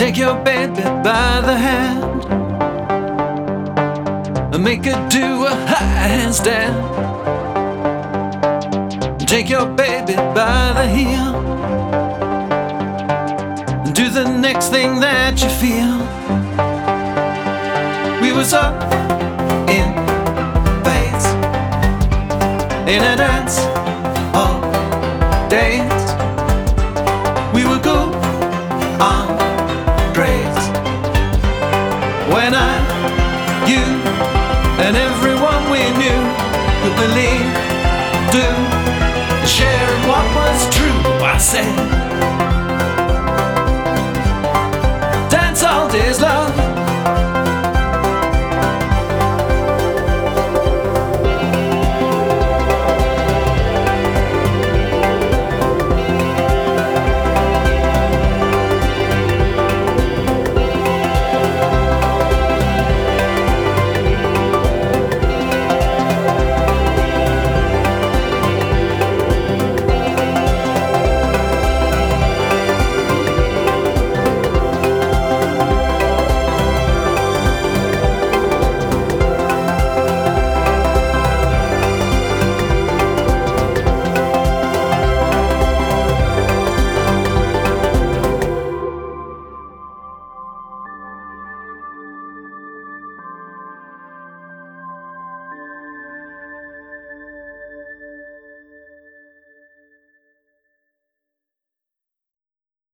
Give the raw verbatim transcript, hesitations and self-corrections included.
Take your baby by the hand and make her do a handstand. Take your baby by the heel and do the next thing that you feel. We was up in phase in a dance all days. We would go on grace when I, you, and everyone we knew could believe, do, share what was true. I said